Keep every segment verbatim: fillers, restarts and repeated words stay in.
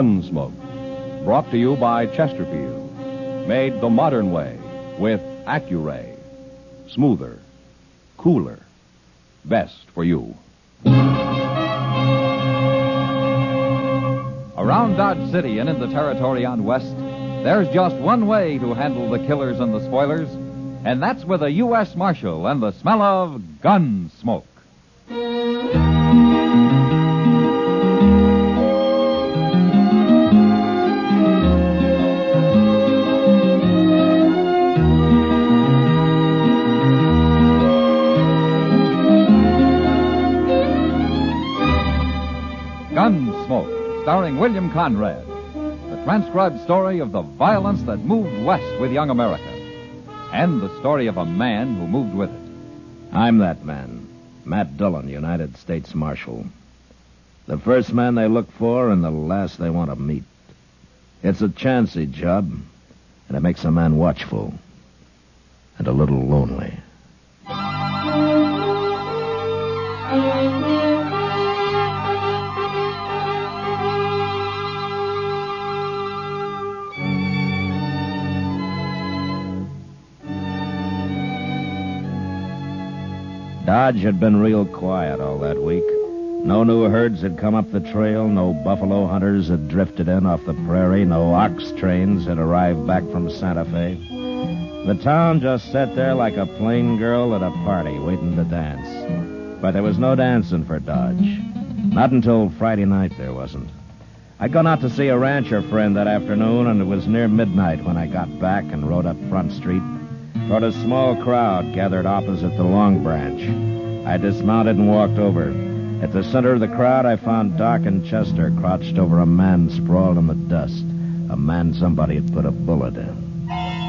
Gunsmoke. Brought to you by Chesterfield. Made the modern way with Accuray. Smoother, cooler, best for you. Around Dodge City and in the territory on West, there's just one way to handle the killers and the spoilers, and that's with a U S Marshal and the smell of Gunsmoke. Gunsmoke, starring William Conrad. The transcribed story of the violence that moved west with young America. And the story of a man who moved with it. I'm that man, Matt Dillon, United States Marshal. The first man they look for and the last they want to meet. It's a chancy job, and it makes a man watchful and a little lonely. Dodge had been real quiet all that week. No new herds had come up the trail. No buffalo hunters had drifted in off the prairie. No ox trains had arrived back from Santa Fe. The town just sat there like a plain girl at a party waiting to dance. But there was no dancing for Dodge. Not until Friday night there wasn't. I'd gone out to see a rancher friend that afternoon, and it was near midnight when I got back and rode up Front Street toward a small crowd gathered opposite the Long Branch. I dismounted and walked over. At the center of the crowd, I found Doc and Chester crouched over a man sprawled in the dust. A man somebody had put a bullet in.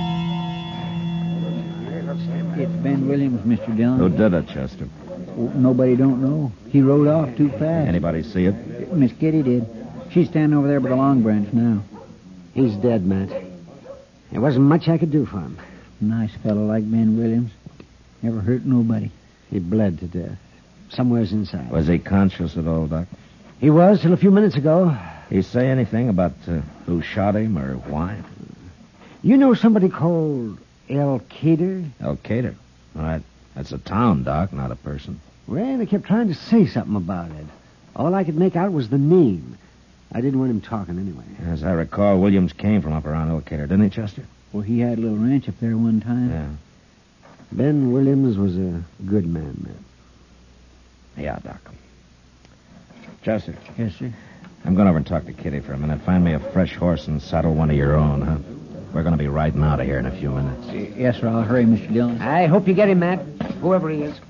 It's Ben Williams, Mister Dillon. Who did it, Chester? Well, nobody don't know. He rode off too fast. Anybody see it? Miss Kitty did. She's standing over there by the Long Branch now. He's dead, Matt. There wasn't much I could do for him. Nice fellow like Ben Williams. Never hurt nobody. He bled to death. Somewhere's inside. Was he conscious at all, Doc? He was till a few minutes ago. He say anything about uh, who shot him or why? You know somebody called El Cater? El Cater? All right. That's a town, Doc, not a person. Well, they kept trying to say something about it. All I could make out was the name. I didn't want him talking anyway. As I recall, Williams came from up around El Cater, didn't he, Chester? Well, he had a little ranch up there one time. Yeah. Ben Williams was a good man, man. Yeah, Doc. Chester. Yes, sir. I'm going over and talk to Kitty for a minute. Find me a fresh horse and saddle one of your own, huh? We're going to be riding out of here in a few minutes. Yes, sir. I'll hurry, Mister Dillon. I hope you get him, Matt. Whoever he is.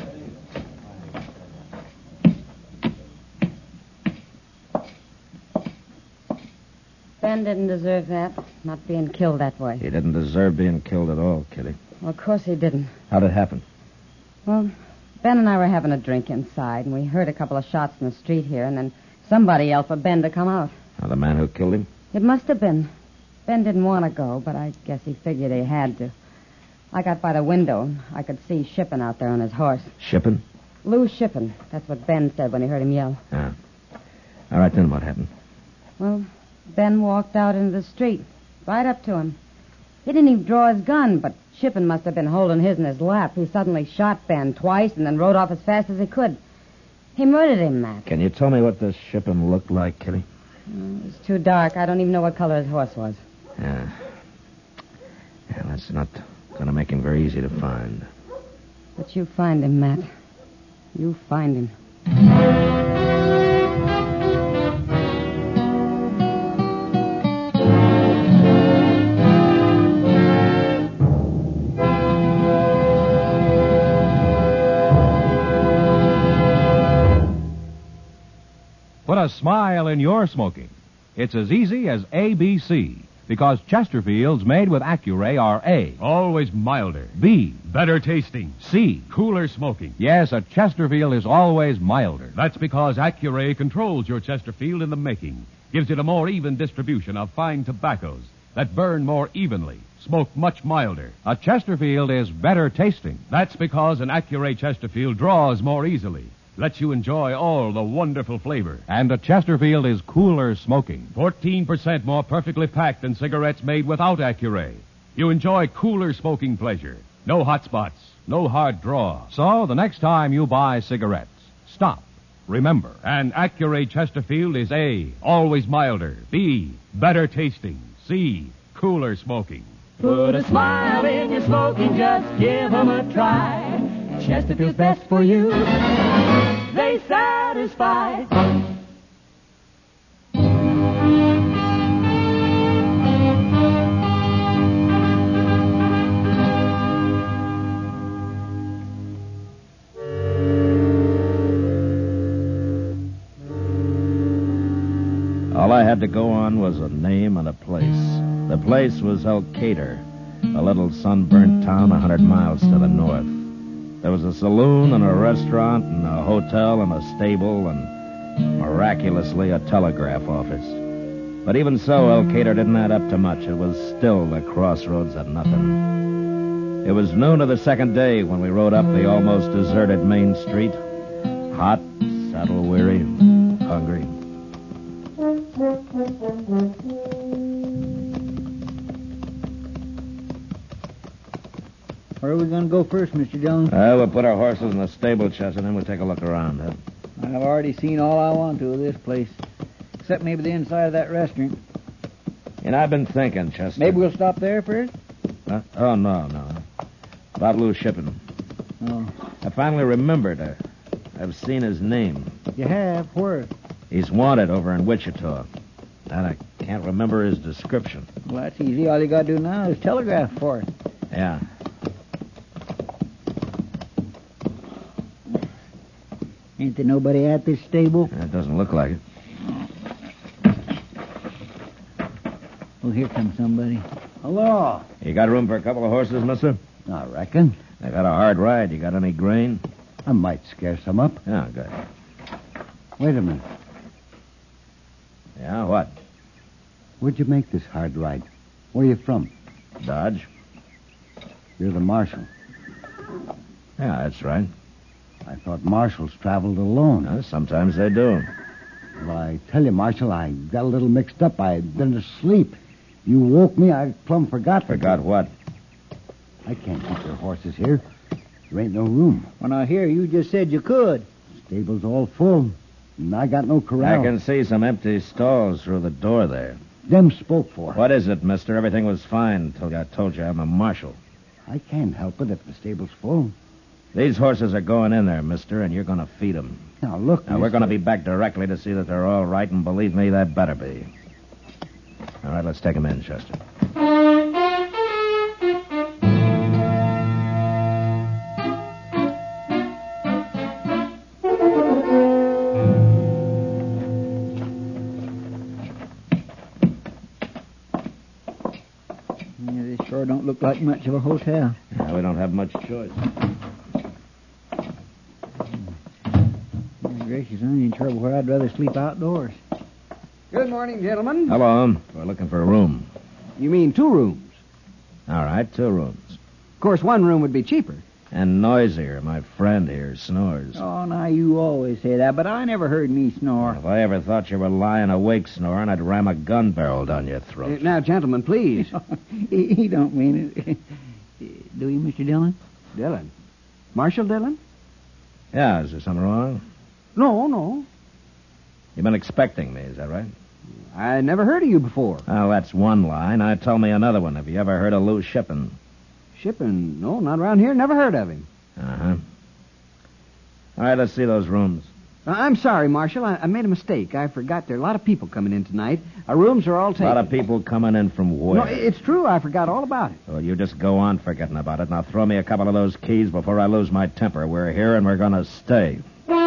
Ben didn't deserve that, not being killed that way. He didn't deserve being killed at all, Kitty. Well, of course he didn't. How'd it happen? Well, Ben and I were having a drink inside, and we heard a couple of shots in the street here, and then somebody yelled for Ben to come out. Now, the man who killed him? It must have been. Ben didn't want to go, but I guess he figured he had to. I got by the window, and I could see Shippen out there on his horse. Shippen? Lou Shippen. That's what Ben said when he heard him yell. Yeah. All right, then what happened? Well, Ben walked out into the street, right up to him. He didn't even draw his gun, but Shippen must have been holding his in his lap. He suddenly shot Ben twice and then rode off as fast as he could. He murdered him, Matt. Can you tell me what this Shippen looked like, Kitty? Oh, it was too dark. I don't even know what color his horse was. Yeah. Yeah, that's not going to make him very easy to find. But you find him, Matt. You find him. Put a smile in your smoking. It's as easy as A B C, because Chesterfields made with Accuray are A. Always milder. B. Better tasting. C. Cooler smoking. Yes, a Chesterfield is always milder. That's because Accuray controls your Chesterfield in the making. Gives it a more even distribution of fine tobaccos that burn more evenly, smoke much milder. A Chesterfield is better tasting. That's because an Accuray Chesterfield draws more easily, lets you enjoy all the wonderful flavor. And a Chesterfield is cooler smoking. fourteen percent more perfectly packed than cigarettes made without Accuray. You enjoy cooler smoking pleasure. No hot spots, no hard draw. So the next time you buy cigarettes, stop. Remember. And Accuray Chesterfield is A, always milder. B, better tasting. C, cooler smoking. Put a smile in your smoking, just give 'em a try. Chesterfield's best for you. They satisfy. All I had to go on was a name and a place. The place was Elkader, a little sunburnt town a hundred miles to the north. There was a saloon and a restaurant and a hotel and a stable and, miraculously, a telegraph office. But even so, Elkader didn't add up to much. It was still the crossroads of nothing. It was noon of the second day when we rode up the almost deserted main street. Hot, saddle-weary, hungry. Where are we going to go first, Mister Dillon? Uh, we'll put our horses in the stable, Chester, and then we'll take a look around. Huh? I've already seen all I want to of this place, except maybe the inside of that restaurant. You know, I've been thinking, Chester. Maybe we'll stop there first? Huh? Oh, no, no. About Lou Shippen. Oh. I finally remembered. I, I've seen his name. You have? Where? He's wanted over in Wichita. And I can't remember his description. Well, that's easy. All you got to do now is telegraph for it. Yeah. Ain't there nobody at this stable? It doesn't look like it. Oh, here comes somebody. Hello. You got room for a couple of horses, mister? I reckon. They've had a hard ride. You got any grain? I might scare some up. Yeah, good. Wait a minute. Yeah, what? Where'd you make this hard ride? Where you from? Dodge? You're the marshal. Yeah, that's right. I thought marshals traveled alone. Uh, sometimes they do. Well, I tell you, Marshal, I got a little mixed up. I had been asleep. You woke me. I plumb forgot. Forgot what? I can't keep your horses here. There ain't no room. When I hear you just said you could. Stable's all full, and I got no corral. I can see some empty stalls through the door there. Them spoke for. What is it, mister? Everything was fine until I told you I'm a marshal. I can't help it if the stable's full. These horses are going in there, mister, and you're going to feed them. Now, look, Now, we're going to be back directly to see that they're all right, and believe me, they better be. All right, let's take them in, Chester. Yeah, this sure don't look like much of a hotel. Yeah, we don't have much choice. Oh, gracious, I'm in trouble where I'd rather sleep outdoors. Good morning, gentlemen. Hello. We're looking for a room. You mean two rooms? All right, two rooms. Of course, one room would be cheaper. And noisier. My friend here snores. Oh, now you always say that, but I never heard me snore. If I ever thought you were lying awake snoring, I'd ram a gun barrel down your throat. now, gentlemen, please. he, he don't mean it. Do you, Mister Dillon? Dillon. Marshal Dillon? Yeah, is there something wrong? No, no. You've been expecting me, is that right? I never heard of you before. Oh, that's one line. Now tell me another one. Have you ever heard of Lou Shippen? Shippen? No, not around here. Never heard of him. Uh-huh. All right, let's see those rooms. Uh, I'm sorry, Marshal. I, I made a mistake. I forgot there are a lot of people coming in tonight. Our rooms are all taken. A lot of people coming in from where? No, it's true. I forgot all about it. Well, you just go on forgetting about it. Now throw me a couple of those keys before I lose my temper. We're here and we're going to stay.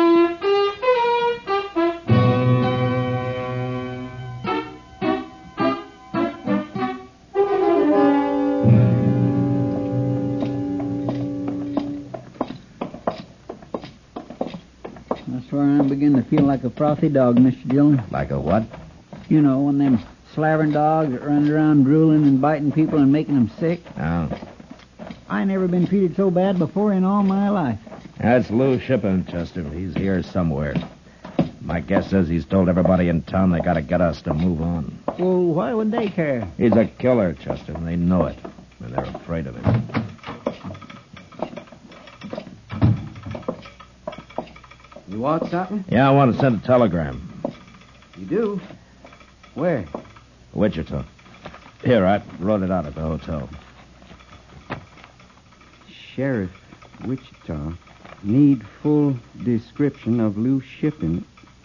That's where I'm beginning to feel like a frothy dog, Mister Dillon. Like a what? You know, one of them slavering dogs that runs around drooling and biting people and making them sick. Oh. I never been treated so bad before in all my life. That's Lou Shippen, Chester. He's here somewhere. My guess is he's told everybody in town they gotta get us to move on. Well, why would they care? He's a killer, Chester, and they know it. And they're afraid of him. You want something? Yeah, I want to send a telegram. You do? Where? Wichita. Here, I wrote it out at the hotel. Sheriff, Wichita. Need full description of Lou Shippen.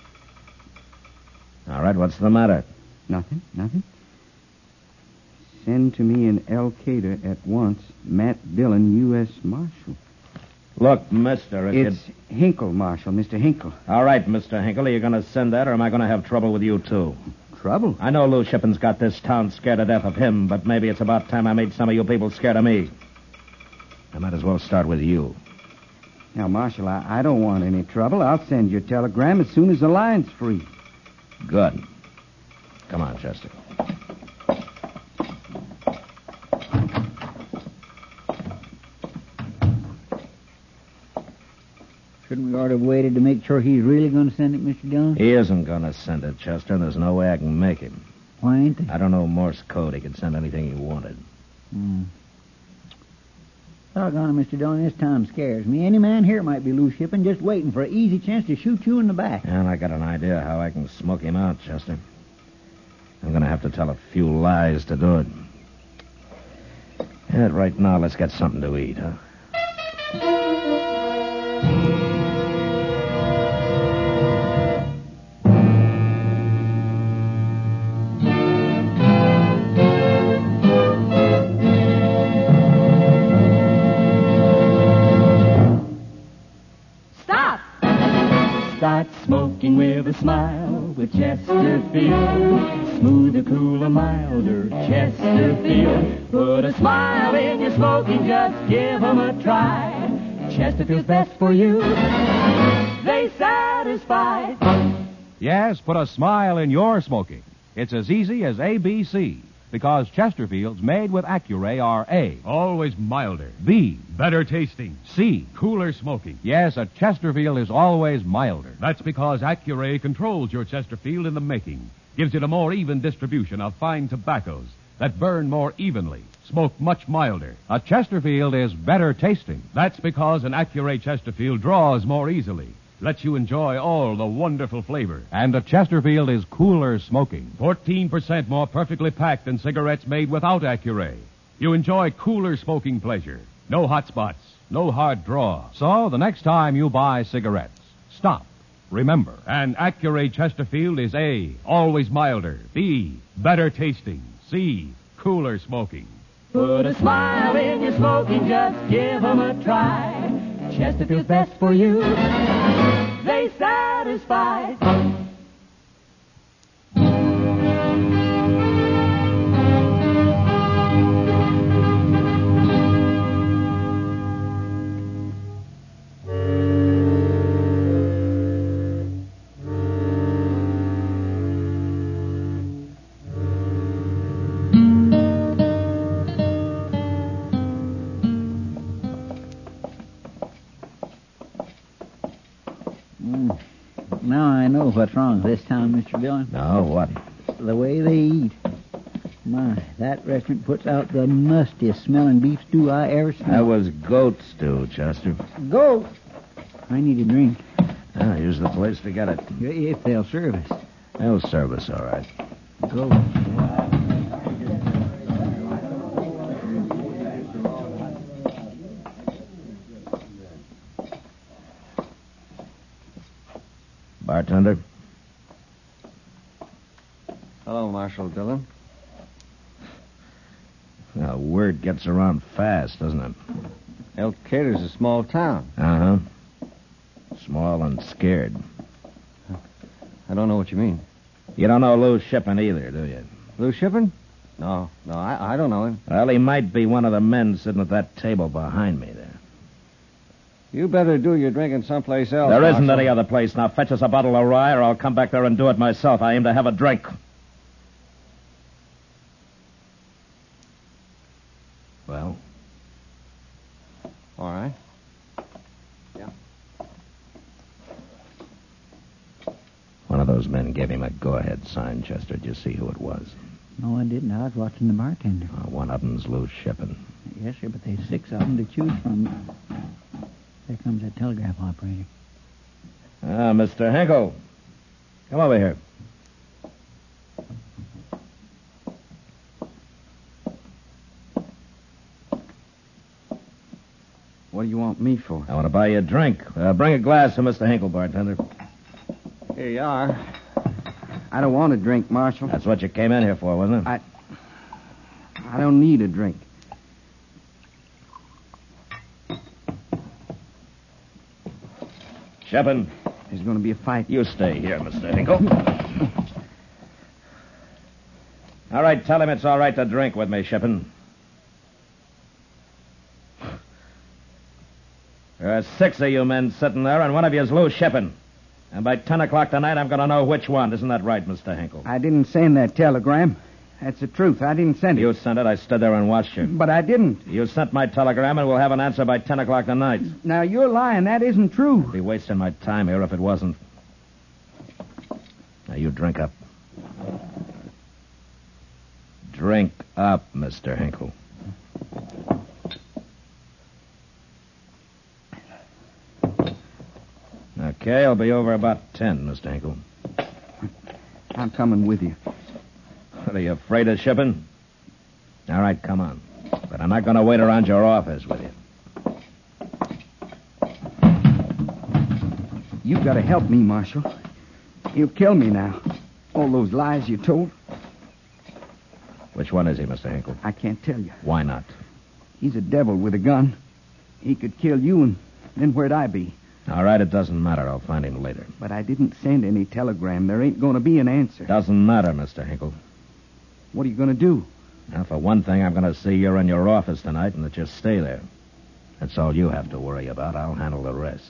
All right, what's the matter? Nothing, nothing. Send to me in El Cader at once, Matt Dillon, U S Marshal. Look, mister, if It's you'd... Hinkle, Marshal, Mister Hinkle. All right, Mister Hinkle, are you going to send that, or am I going to have trouble with you, too? Trouble? I know Lou Shippen's got this town scared to death of him, but maybe it's about time I made some of you people scared of me. I might as well start with you. Now, Marshal, I, I don't want any trouble. I'll send your telegram as soon as the line's free. Good. Come on, Chester. Shouldn't we ought to have waited to make sure he's really going to send it, Mister Dillon? He isn't going to send it, Chester, and there's no way I can make him. Why ain't they? I don't know Morse code. He could send anything he wanted. Hmm. Doggone it, Mister Dillon, this town scares me. Any man here might be Lou Shippen, just waiting for an easy chance to shoot you in the back. And I got an idea how I can smoke him out, Chester. I'm going to have to tell a few lies to do it. Yeah, right now, let's get something to eat, huh? Start smoking with a smile with Chesterfield. Smoother, cooler, milder Chesterfield. Put a smile in your smoking, just give 'em a try. Chesterfield's best for you. They satisfy. Yes, put a smile in your smoking. It's as easy as A B C. Because Chesterfields made with Accuray are A. Always milder. B. Better tasting. C. Cooler smoking. Yes, a Chesterfield is always milder. That's because Accuray controls your Chesterfield in the making. Gives it a more even distribution of fine tobaccos that burn more evenly, smoke much milder. A Chesterfield is better tasting. That's because an Accuray Chesterfield draws more easily, lets you enjoy all the wonderful flavor. And a Chesterfield is cooler smoking. fourteen percent more perfectly packed than cigarettes made without Accuray. You enjoy cooler smoking pleasure. No hot spots, no hard draw. So the next time you buy cigarettes, stop. Remember. And Accuray Chesterfield is A, always milder. B, better tasting. C, cooler smoking. Put a smile in your smoking, just give 'em a try. Chesterfield's best for you. They satisfy. Now I know what's wrong with this town, Mister Dillon. No, what? The way they eat. My, that restaurant puts out the mustiest smelling beef stew I ever smelled. That was goat stew, Chester. Go! I need a drink. Ah, here's the place to get it. If they'll serve us. They'll serve us, all right. Go. Bartender? Hello, Marshal Dillon. Now, word gets around fast, doesn't it? El Cader's a small town. Uh-huh. Small and scared. I don't know what you mean. You don't know Lou Shippen either, do you? Lou Shippen? No, no, I, I don't know him. Well, he might be one of the men sitting at that table behind me there. You better do your drinking someplace else. There isn't Marshal. any other place. Now fetch us a bottle of rye, or I'll come back there and do it myself. I aim to have a drink. Well? All right. Yeah. those men gave him a go-ahead sign, Chester. Did you see who it was? No, I didn't. I was watching the bartender. Uh, one of them's Lou Shippen. Yes, sir, but there's six of them to choose from. There comes that telegraph operator. Ah, Mister Hinkle. Come over here. What do you want me for? I want to buy you a drink. Uh, bring a glass for Mister Hinkle, bartender. Here you are. I don't want a drink, Marshal. That's what you came in here for, wasn't it? I... I don't need a drink. Shippen. There's going to be a fight. You stay here, Mister Hinkle. All right, tell him it's all right to drink with me, Shippen. There are six of you men sitting there, and one of you is Lou Shippen. And by ten o'clock tonight, I'm going to know which one. Isn't that right, Mister Hinkle? I didn't send that telegram. That's the truth. I didn't send it. You sent it. I stood there and watched you. But I didn't. You sent my telegram, and we'll have an answer by ten o'clock tonight. Now, you're lying. That isn't true. I'd be wasting my time here if it wasn't. Now, you drink up. Drink up, Mister Hinkle. Okay, I'll be over about ten, Mister Hinkle. I'm coming with you. What, are you afraid of Shippen? All right, come on. But I'm not going to wait around your office with you. You've got to help me, Marshal. He'll kill me now. All those lies you told. Which one is he, Mister Hinkle? I can't tell you. Why not? He's a devil with a gun. He could kill you, and then where'd I be? All right, it doesn't matter. I'll find him later. But I didn't send any telegram. There ain't going to be an answer. Doesn't matter, Mister Hinkle. What are you going to do? Now, for one thing, I'm going to see you're in your office tonight and that you stay there. That's all you have to worry about. I'll handle the rest.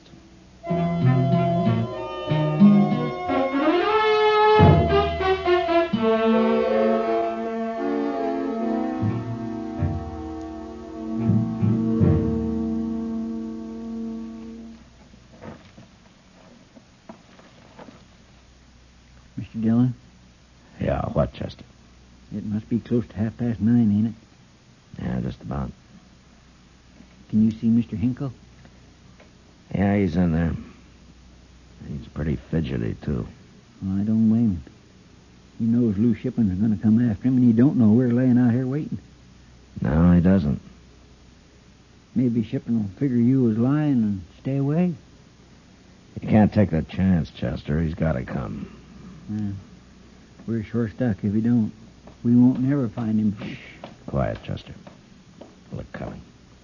Mister Dillon? Yeah, what, Chester? It must be close to half past nine, ain't it? Yeah, just about. Can you see Mister Hinkle? Yeah, he's in there. He's pretty fidgety, too. Well, I don't blame him. He knows Lou Shippen's going to come after him, and he don't know we're laying out here waiting. No, he doesn't. Maybe Shippen will figure you was lying and stay away. You can't take that chance, Chester. He's got to come. Yeah. We're sure stuck if he don't. We won't never find him. Shh. Quiet, Chester. Look coming.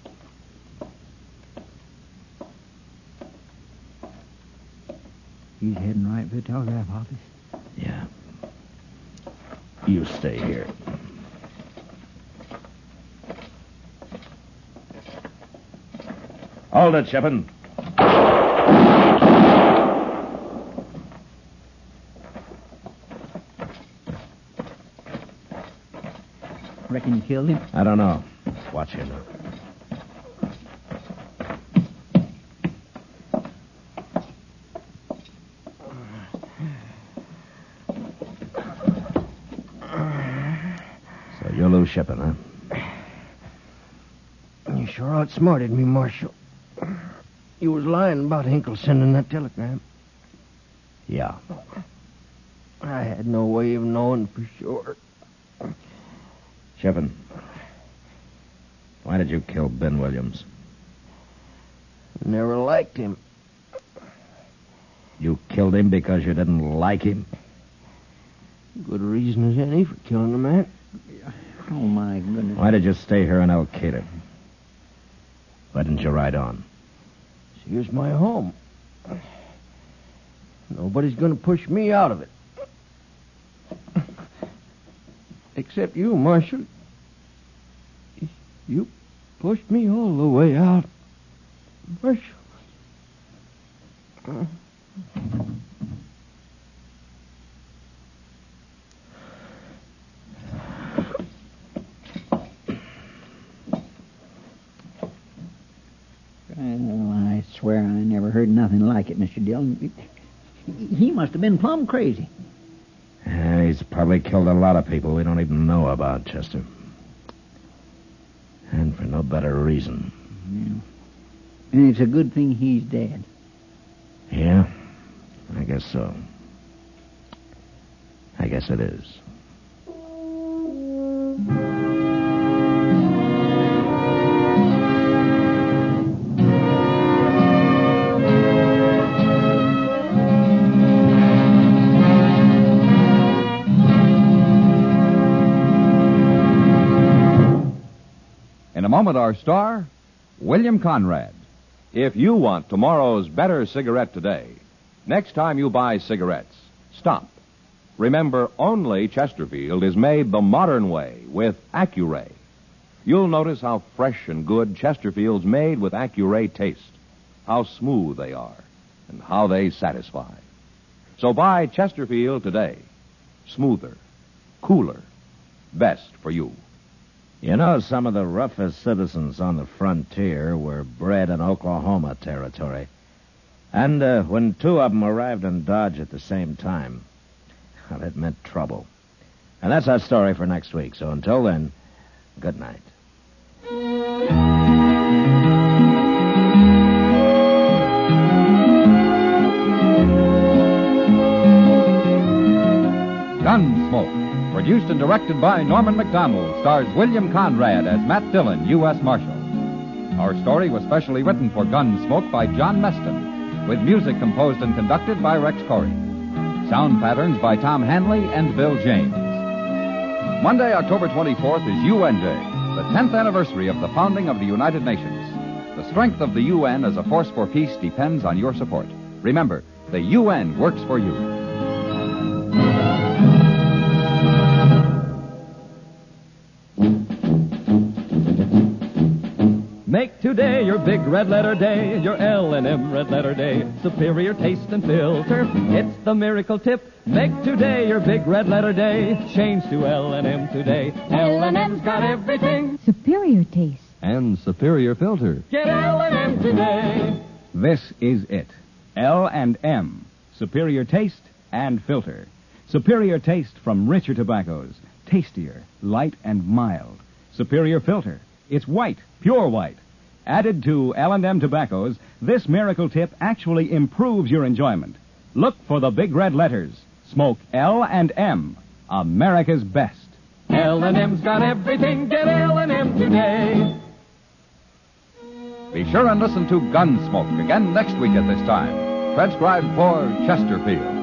He's heading right for the telegraph office. Yeah. You stay here. Hold it, Shippen. Reckon you killed him? I don't know. Watch him now. So you're Lou Shippen, huh? You sure outsmarted me, Marshal. You was lying about Hinkle sending that telegram. Yeah. I had no way of knowing for sure. Shippen, why did you kill Ben Williams? Never liked him. You killed him because you didn't like him? Good reason as any for killing a man. Oh, my goodness. Why did you stay here in El Cader? Why didn't you ride on? Here's my home. Nobody's going to push me out of it. Except you, Marshal. You pushed me all the way out. Marshal. Uh. Well, I swear I never heard nothing like it, Mister Dillon. He must have been plumb crazy. he's probably killed a lot of people we don't even know about, Chester. And for no better reason. Yeah. And it's a good thing he's dead. Yeah, I guess so. I guess it is. In a moment, our star, William Conrad. If you want tomorrow's better cigarette today, next time you buy cigarettes, stop. Remember, only Chesterfield is made the modern way with Accuray. You'll notice how fresh and good Chesterfield's made with Accuray taste, how smooth they are, and how they satisfy. So buy Chesterfield today. Smoother, cooler, best for you. You know, some of the roughest citizens on the frontier were bred in Oklahoma territory. And uh, when two of them arrived in Dodge at the same time, well, it meant trouble. And that's our story for next week. So until then, good night. Gunsmoke, produced and directed by Norman McDonald, stars William Conrad as Matt Dillon, U S Marshal. Our story was specially written for Gunsmoke by John Meston, with music composed and conducted by Rex Corey. Sound patterns by Tom Hanley and Bill James. Monday, October twenty-fourth is U N Day, the tenth anniversary of the founding of the United Nations. The strength of the U N as a force for peace depends on your support. Remember, the U N works for you. Make today your big red letter day, your L and M red letter day. Superior taste and filter, it's the miracle tip. Make today your big red letter day. Change to L and M today. L and M's got everything. Superior taste. And superior filter. Get L and M today. This is it. L and M. Superior taste and filter. Superior taste from richer tobaccos. Tastier, light and mild. Superior filter. It's white, pure white. Added to L and M tobaccos, this miracle tip actually improves your enjoyment. Look for the big red letters. Smoke L and M, America's best. L and M's got everything. Get L and M today. Be sure and listen to Gunsmoke again next week at this time. Transcribed for Chesterfield.